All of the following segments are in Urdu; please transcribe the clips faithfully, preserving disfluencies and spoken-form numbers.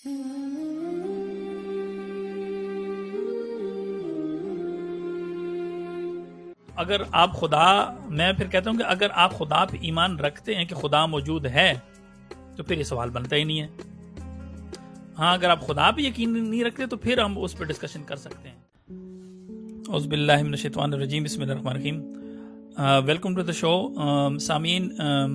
اگر آپ خدا میں پھر کہتا ہوں کہ اگر آپ خدا پہ ایمان رکھتے ہیں کہ خدا موجود ہے تو پھر یہ سوال بنتا ہی نہیں ہے. ہاں اگر آپ خدا پہ یقین نہیں رکھتے تو پھر ہم اس پہ ڈسکشن کر سکتے ہیں. اعوذ باللہ من الشیطان الرجیم، بسم اللہ الرحمن الرحیم. Welcome to the show. سامعین،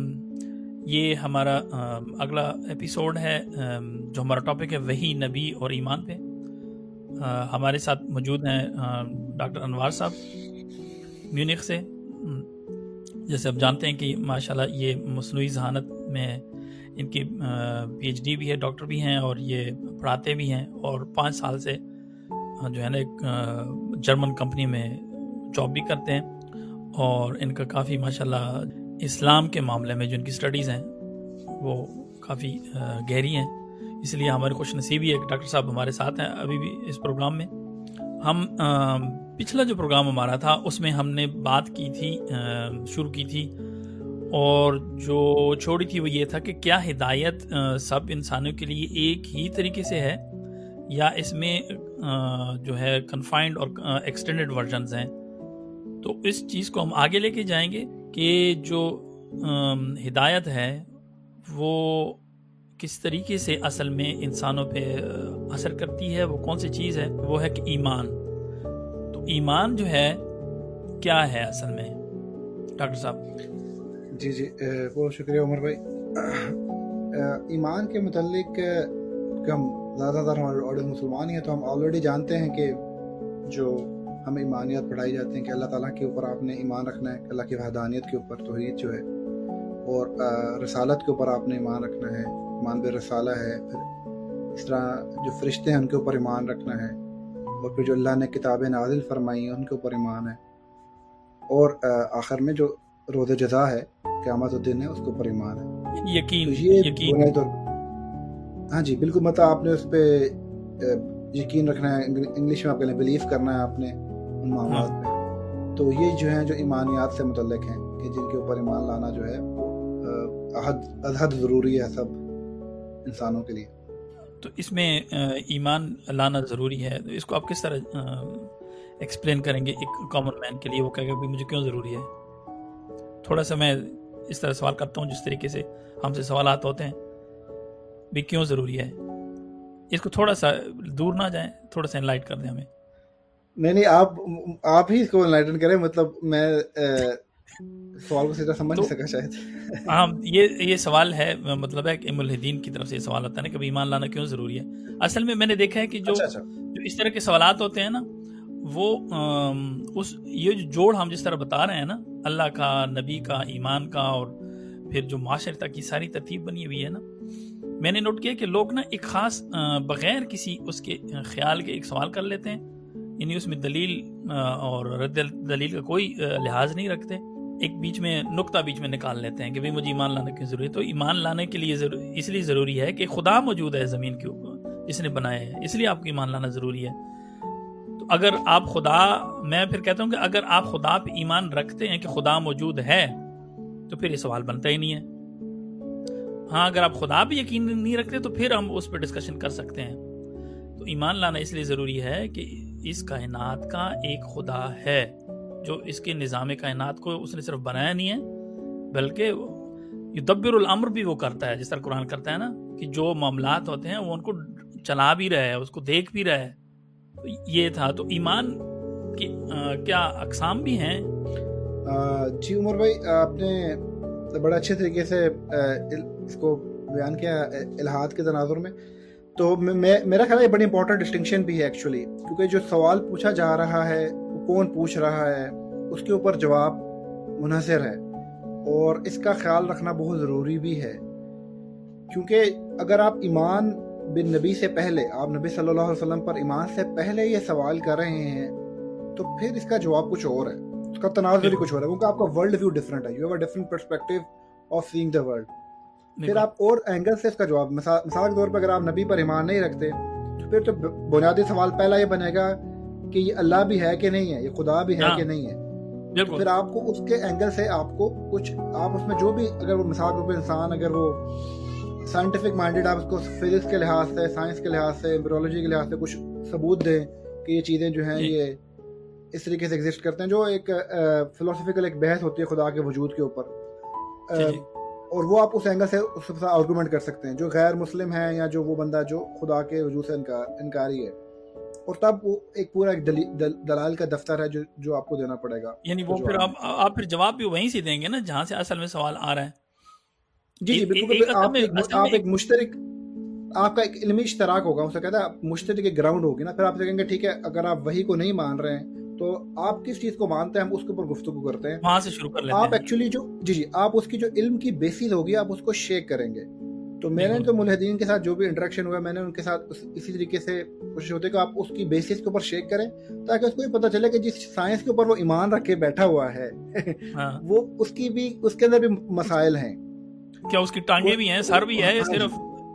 یہ ہمارا اگلا ایپیسوڈ ہے جو ہمارا ٹاپک ہے وحی، نبی اور ایمان پہ. ہمارے ساتھ موجود ہیں ڈاکٹر انوار صاحب میونخ سے. جیسے آپ جانتے ہیں کہ ماشاءاللہ یہ مصنوعی ذہانت میں ان کی پی ایچ ڈی بھی ہے، ڈاکٹر بھی ہیں اور یہ پڑھاتے بھی ہیں، اور پانچ سال سے جو ہے نا ایک جرمن کمپنی میں جاب بھی کرتے ہیں. اور ان کا کافی ماشاءاللہ اسلام کے معاملے میں جو ان کی سٹڈیز ہیں وہ کافی گہری ہیں. اس لیے ہماری خوش نصیبی ہے کہ ڈاکٹر صاحب ہمارے ساتھ ہیں ابھی بھی اس پروگرام میں. ہم پچھلا جو پروگرام ہمارا تھا اس میں ہم نے بات کی تھی، شروع کی تھی، اور جو چھوڑی تھی وہ یہ تھا کہ کیا ہدایت سب انسانوں کے لیے ایک ہی طریقے سے ہے یا اس میں جو ہے کنفائنڈ اور ایکسٹینڈڈ ورژنز ہیں. تو اس چیز کو ہم آگے لے کے جائیں گے کہ جو ہدایت ہے وہ کس طریقے سے اصل میں انسانوں پہ اثر کرتی ہے، وہ کون سی چیز ہے. وہ ہے کہ ایمان. تو ایمان جو ہے کیا ہے اصل میں ڈاکٹر صاحب؟ جی جی بہت شکریہ عمر بھائی. ایمان کے متعلق کہ ہم زیادہ تر ہمارے آڈینس مسلمان ہی ہیں تو ہم آلریڈی جانتے ہیں کہ جو ہمیں ایمانیات پڑھائی جاتی ہیں کہ اللہ تعالیٰ کے اوپر آپ نے ایمان رکھنا ہے، اللہ کی وحدانیت کے اوپر توحید جو ہے، اور رسالت کے اوپر آپ نے ایمان رکھنا ہے، ایمان بے رسالہ ہے. پھر اس طرح جو فرشتے ہیں ان کے اوپر ایمان رکھنا ہے، اور پھر جو اللہ نے کتابیں نازل فرمائی ہیں ان کے اوپر ایمان ہے، اور آخر میں جو روز جزا ہے، قیامت الدین ہے، اس کے اوپر ایمان ہے. یقین یقین ہاں جی بالکل. مطلب آپ نے اس پہ یقین رکھنا ہے، انگلش میں آپ کہتے ہیں بلیف کرنا ہے آپ نے ان معاملات پہ. تو یہ جو ہیں جو ایمانیات سے متعلق ہیں کہ جن کے اوپر ایمان لانا جو ہے وہ حد ضروری ہے سب انسانوں کے لیے. تو اس میں ایمان لانا ضروری ہے، اس کو آپ کس طرح ایکسپلین کریں گے ایک کامن مین کے لیے؟ وہ کہے گا مجھے کیوں ضروری ہے؟ تھوڑا سا میں اس طرح سوال کرتا ہوں جس طریقے سے ہم سے سوالات ہوتے ہیں بھی کیوں ضروری ہے. اس کو تھوڑا سا دور نہ جائیں، تھوڑا سا انلائٹ کر دیں ہمیں. نہیں نہیں آپ آپ ہی اس کو انلائٹن کریں. مطلب میں سوال کو سیدھا سمجھ نہیں سکا شاید. ہاں یہ یہ سوال ہے، مطلب ہے کہ ملحدین کی طرف سے یہ سوال ہوتا ہے نا کہ ایمان لانا کیوں ضروری ہے. اصل میں میں نے دیکھا ہے کہ جو جو اس طرح کے سوالات ہوتے ہیں نا وہ اس یہ جو جوڑ ہم جس طرح بتا رہے ہیں نا، اللہ کا، نبی کا، ایمان کا، اور پھر جو معاشرت کی ساری ترتیب بنی ہوئی ہے نا، میں نے نوٹ کیا کہ لوگ نا ایک خاص بغیر کسی اس کے خیال کے ایک سوال کر لیتے ہیں، یعنی اس میں دلیل اور رد دلیل کا کوئی لحاظ نہیں رکھتے، ایک بیچ میں نقطہ بیچ میں نکال لیتے ہیں کہ بھئی مجھے ایمان لانے کی ضروری ہے. تو ایمان لانے کے لیے اس لیے ضروری ہے کہ خدا موجود ہے زمین کے اوپر جس نے بنایا ہے، اس لیے آپ کو ایمان لانا ضروری ہے. تو اگر آپ خدا میں پھر کہتا ہوں کہ اگر آپ خدا پہ ایمان رکھتے ہیں کہ خدا موجود ہے تو پھر یہ سوال بنتا ہی نہیں ہے. ہاں اگر آپ خدا پہ یقین نہیں رکھتے تو پھر ہم اس پہ ڈسکشن کر سکتے ہیں. تو ایمان لانا اس لیے ضروری ہے کہ اس کائنات کا ایک خدا ہے جو اس کے نظام کائنات کو اس نے صرف بنایا نہیں ہے بلکہ یدبر الامر بھی وہ کرتا ہے، جس طرح قرآن کرتا ہے نا کہ جو معاملات ہوتے ہیں وہ ان کو چلا بھی رہا ہے، اس کو دیکھ بھی رہا ہے. یہ تھا. تو ایمان کی کیا اقسام بھی ہیں؟ جی عمر بھائی آپ نے بڑا اچھے طریقے سے اس کو بیان کیا الہاد کے تناظر میں. تو میرا خیال ہے یہ بڑی امپورٹنٹ ڈسٹنکشن بھی ہے ایکچولی، کیونکہ جو سوال پوچھا جا رہا ہے وہ کون پوچھ رہا ہے اس کے اوپر جواب منحصر ہے، اور اس کا خیال رکھنا بہت ضروری بھی ہے. کیونکہ اگر آپ ایمان بن نبی سے پہلے، آپ نبی صلی اللہ علیہ وسلم پر ایمان سے پہلے یہ سوال کر رہے ہیں تو پھر اس کا جواب کچھ اور ہے، اس کا تناظر کچھ اور ہے، کیونکہ آپ کا ورلڈ ویو ڈفرنٹ ہے. You have a different perspective of seeing the world. پھر آپ اور اینگل سے اس کا جواب، مثال کے طور پر اگر آپ نبی پر ایمان نہیں رکھتے تو پھر تو بنیادی سوال پہلا یہ بنے گا کہ یہ اللہ بھی ہے کہ نہیں ہے، یہ خدا بھی ہے کہ نہیں ہے. پھر آپ کو اس کے اینگل سے آپ کو کچھ، آپ اس میں جو بھی، اگر وہ مثال کے اوپر انسان اگر وہ साइंटिफिक माइंडेड आप उसको फिजिक्स के लिहाज से, साइंस के लिहाज से, एम्ब्रियोलॉजी के लिहाज से कुछ सबूत दें कि ये चीज़ें जो हैं ये इस तरीके से एग्जिस्ट करते हैं, जो एक फिलोसफिकल एक बहस होती है खुदा के वजूद के ऊपर, और वो आप उस एंगल से उसके साथ आर्गूमेंट कर सकते हैं। जो गैर मुस्लिम है या जो वो बंदा जो खुदा के वजूद से इनकार इनकारी है, और तब वो एक पूरा एक दली, दल, दलाल का दफ्तर है जो जो आपको देना पड़ेगा। यानी वो फिर आप आप फिर जवाब भी वहीं से देंगे ना जहाँ से असल में सवाल आ रहा है। जी जी बिल्कुल। आप एक आप एक मुश्तरक, आपका एक इल्मी इश्तराक होगा, उसे कहता है मुश्तरक एक ग्राउंड होगी ना, फिर आप कहेंगे ठीक है अगर आप वही को नहीं मान रहे हैं तो आप किस चीज को मानते हैं, हम उसके ऊपर गुफ्तगू करते हैं, वहां से शुरू कर लेते हैं। आप एक्चुअली जो जी जी आप उसकी जो इल्म की बेसिस होगी आप उसको शेक करेंगे। तो मैंने तो मुल्हिदीन के साथ जो भी इंटरेक्शन हुआ मैंने उनके साथ इसी तरीके से कोशिश होती है कि आप उसकी बेसिस के ऊपर शेक करें, ताकि उसको ये पता चले कि जिस साइंस के ऊपर वो ईमान रख के बैठा हुआ है हाँ। वो उसकी भी उसके अंदर भी मसाइल हैं, क्या उसकी टांगे भी हैं, सर भी है, सिर्फ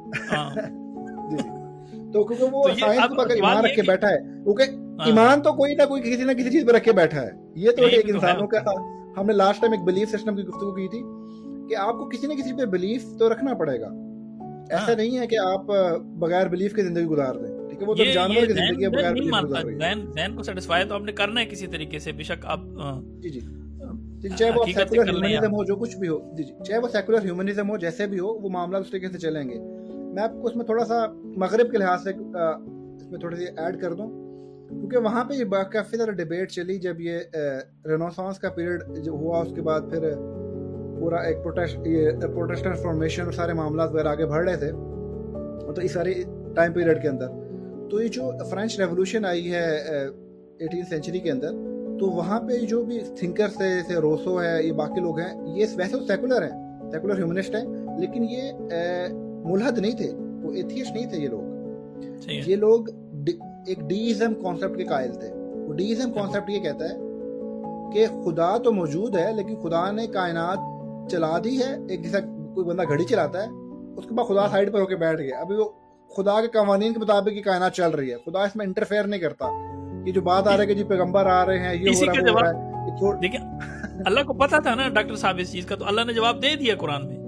तो क्योंकि वो साइंस के ऊपर ईमान रख के बैठा है, क्योंकि ईमान तो कोई ना कोई किसी ना किसी चीज पे रख के बैठा है। ये तो एक इंसानों का, हमने लास्ट टाइम एक बिलीफ सिस्टम की गुफ्तगू की थी कि आपको किसी न किसी पे बिलीफ तो रखना पड़ेगा। ऐसा नहीं है कि आप बगैर बिलीफ की जिंदगी गुजार दें, ठीक है, वो तो जानवर की जिंदगी है बगैर बिलीफ गुजार रही है। दैन को सेटिस्फाई तो आपने करना है किसी तरीके से, बेशक आप जी जी चाहे वो सेकुलर ह्यूमनिज्म हो, जो कुछ भी हो, जी जी चाहे वो सेकुलर ह्यूमनिज्म हो, जैसे भी हो वो मामला उस तरीके से चलेंगे। मैं आपको उसमें थोड़ा सा मगरिब के लिहाज से इसमें थोड़ी सी ऐड कर दूं, क्योंकि वहाँ पे काफ़ी ज़्यादा डिबेट चली जब ये रेनेसांस का पीरियड जो हुआ, उसके बाद फिर पूरा एक प्रोटेस्ट ये प्रोटेस्टेंट फॉर्मेशन और सारे मामला वगैरह आगे बढ़ रहे थे, तो इस सारे टाइम पीरियड के अंदर तो ये जो फ्रेंच रेवोल्यूशन आई है एटीन सेंचुरी के अंदर, तो वहाँ पे जो भी थिंकर्स थे जैसे रोसो है, ये बाकी लोग हैं, ये वैसे तो सेकुलर हैं, सेकुलर ह्यूमनिस्ट हैं, लेकिन ये मुल्हद नहीं थे, वो एथियस्ट नहीं थे। ये लोग ये लोग एक डीइज्म कॉन्सेप्ट के कायल थे। वो डीइज्म कॉन्सेप्ट ये कहता है कि खुदा तो मौजूद है, लेकिन खुदा ने कायनात चला दी है, एक जैसा कोई बंदा घड़ी चलाता है, उसके बाद खुदा साइड पर होकर बैठ गया, अभी वो खुदा के कवानीन के मुताबिक कायनात चल रही है, खुदा इसमें इंटरफेयर नहीं करता। ये जो बात आ रही है कि जी पैगंबर आ रहे हैं, ये हो रहा है, वो हो रहा है, देखिए अल्लाह को पता था ना डॉक्टर साहब इस चीज का, तो अल्लाह ने जवाब दे दिया कुरान में।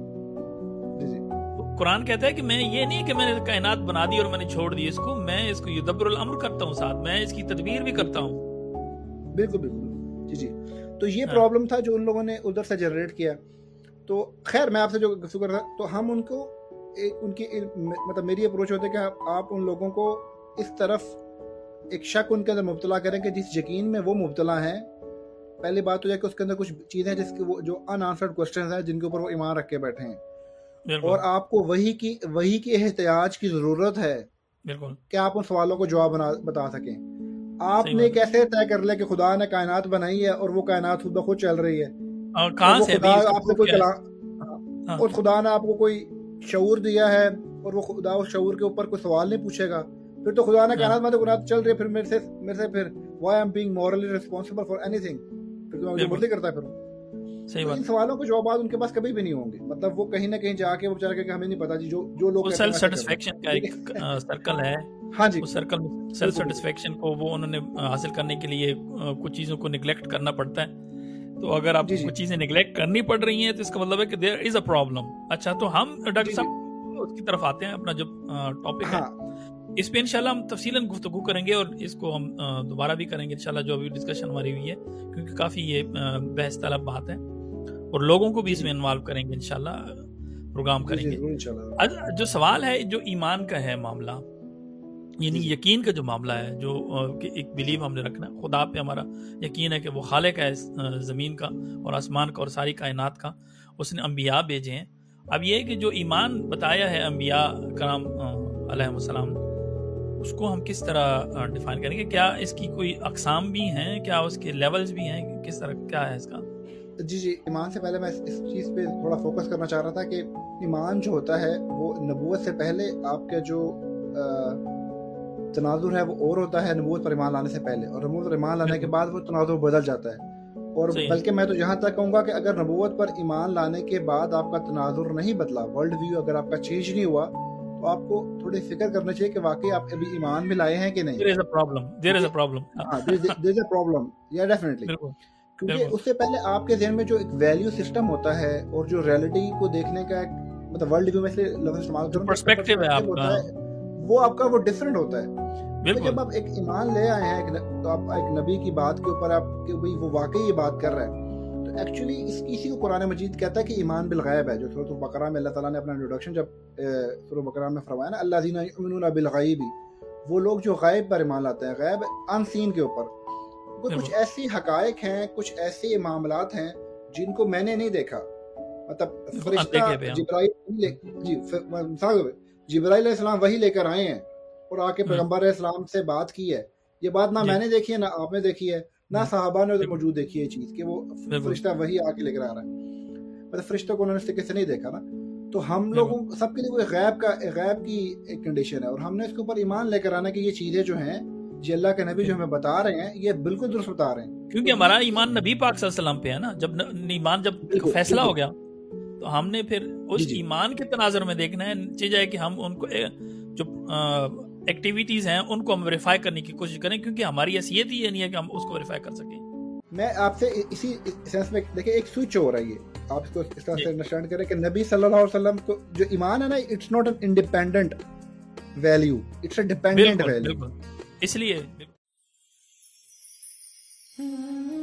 कुरान कहता है कि मैं ये नहीं कि मैंने कायनात बना दी और मैंने छोड़ दी इसको, मैं इसको युदब्बिरुल अम्र करता हूँ, साथ मैं इसकी तदबीर भी करता हूँ। बिल्कुल बिल्कुल जी जी तो ये प्रॉब्लम हाँ। था जो उन लोगों ने उधर से जनरेट किया। तो खैर मैं आपसे जो गुफ्तगू कर रहा तो हम उनको एक उनकी मतलब मेरी अप्रोच होती है कि आप, आप उन लोगों को इस तरफ एक शक उनके अंदर मुब्तला करें कि जिस यकीन में वो मुब्तला हैं, पहली बात तो यह कि उसके अंदर कुछ चीज़ें जिसके वो जो अनआंसर्ड क्वेश्चंस हैं जिनके ऊपर वो ईमान रख के बैठे हैं, और आपको वही की वही की एहतियाज की जरूरत है कि आप उन सवालों को जवाब बना बता सकें। आपने कैसे तय कर लिया कि खुदा ने कायनात बनाई है और वो कायनात खुद ब खुद चल रही है, कहां से खुदा आपसे कोई कलाम और खुदा ने आपको कोई शऊर दिया है और वो खुदा उस शऊर के ऊपर कोई सवाल नहीं पूछेगा, फिर तो खुदा ने कायनात में तो कायनात चल रही है, फिर मेरे से मेरे से फिर why I am being morally responsible for anything, फिर तो मुझे मर्जी करता है। फिर सही बात, इन सवालों के जवाब उनके पास कभी भी नहीं होंगे, मतलब वो कहीं ना कहीं जाके वो बेचारे हमें नहीं पता जी जो जो लोग सेल्फ सेटिस्फेक्शन का एक सर्कल है। हाँ जी, उस सर्कल में सेल्फ सेटिस्फेक्शन को वो उन्होंने हासिल करने के लिए कुछ चीजों को निगलेक्ट करना पड़ता है। तो अगर आप कुछ चीजें निगलेक्ट करनी पड़ रही हैं तो इसका मतलब है कि देयर इज अ प्रॉब्लम। अच्छा, तो हम डॉक्टर साहब उसकी तरफ आते हैं, अपना जो टॉपिक है इस पे इंशाल्लाह हम तफसीलन गुफ्तगू करेंगे और इसको हम दोबारा भी करेंगे इंशाल्लाह, जो अभी डिस्कशन हमारी हुई है, क्योंकि काफी ये बहस तलब बात है और लोगों को भी इसमें इन्वॉल्व करेंगे इंशाल्लाह, प्रोग्राम करेंगे। जो सवाल है जो ईमान का है मामला, यानी यकीन का जो मामला है, जो कि एक बिलीव हमने रखना, खुदा पे हमारा यकीन है कि वो खालिक है ज़मीन का और आसमान का और सारी कायनात का, उसने अंबिया भेजे हैं। अब ये है कि जो ईमान बताया है अंबिया कराम अलैहिस्सलाम, उसको हम किस तरह डिफाइन करेंगे? क्या इसकी कोई अक़साम भी हैं, क्या उसके लेवल्स भी हैं, किस तरह क्या है इसका? जी जी ईमान से पहले मैं इस, इस चीज़ पे थोड़ा फोकस करना चाह रहा था कि ईमान जो होता है वो नबूवत से पहले आपका जो तनाजुर है वो और होता है नबूवत पर ईमान लाने से पहले, और नबूवत पर ईमान लाने के बाद वो तनाजुर बदल जाता है। और बल्कि मैं तो यहाँ तक कहूँगा कि अगर नबूवत पर ईमान लाने के बाद आपका तनाजुर नहीं बदला, वर्ल्ड व्यू अगर आपका चेंज नहीं हुआ, तो आपको थोड़ी फिक्र करना चाहिए कि वाकई आप अभी ईमान में लाए हैं कि नहीं। There is a problem. There is a problem. हाँ, there is a problem. Yeah, definitely. क्योंकि उससे पहले आपके ज़हन में जो एक वैल्यू सिस्टम होता है और जो रियलिटी को देखने का एक مطلب ورلڈ ویو میں سے لفظ استعمال کروں پرسپیکٹیو ہے آپ کا وہ آپ کا وہ ڈفرینٹ ہوتا ہے. تو جب آپ ایک ایمان لے آئے ہیں تو آپ ایک نبی کی بات کے اوپر آپ کہ بھئی وہ واقعی یہ بات کر رہا ہے تو ایکچولی اس اسی کو قرآن مجید کہتا ہے کہ ایمان بالغیب ہے. جو سورۃ البقرہ میں اللہ تعالیٰ نے اپنا انٹروڈکشن جب سورۃ البقرہ میں فرمایا نا الذین یؤمنون بالغیب, وہ لوگ جو غیب پر ایمان لاتے ہیں, غیب ان سین کے اوپر. کچھ ایسی حقائق ہیں, کچھ ایسے معاملات ہیں جن کو میں نے نہیں دیکھا. مطلب فرشتہ جبرائیل جی جبرائیل علیہ السلام وہی لے کر آئے ہیں اور آ کے پیغمبر علیہ السلام سے بات کی ہے. یہ بات نہ میں نے دیکھی ہے, نہ آپ نے دیکھی ہے, نہ صحابہ نے ادھر موجود دیکھی ہے چیز کہ وہ فرشتہ وہی آ کے لے کر آ رہا ہے. مطلب فرشتوں کو انہوں نے اس طریقے سے نہیں دیکھا نا. تو ہم لوگوں سب کے لیے وہ غیب کا غیب کی ایک کنڈیشن ہے اور ہم نے اس کے اوپر ایمان لے کر آنا کہ یہ چیزیں جو ہیں جی اللہ کے نبی جو ہمیں بتا رہے ہیں یہ بالکل درست بتا رہے ہیں, کیونکہ ہمارا ایمان نبی پاک صلی اللہ علیہ وسلم پہ ہے نا. جب ایمان جب فیصلہ ہو گیا تو ہم نے پھر اس ایمان کے تناظر میں دیکھنا ہے چیز ہے کہ ہم ان کو جو ایکٹیویٹیز ہیں ان کو ہم ویریفائی کرنے کی کوشش کریں, کیونکہ ہماری حیثیت ہی یہ نہیں ہے کہ ہم اس کو ویریفائی کر سکیں. میں آپ سے اسی سینس میں دیکھیں ایک سوئچ ہو رہا ہے, یہ آپ اس کو اس طرح سے انڈرسٹینڈ کریں کہ نبی صلی اللہ علیہ وسلم کو جو ایمان ہے نا it's not an independent value, it's a dependent value. اس لیے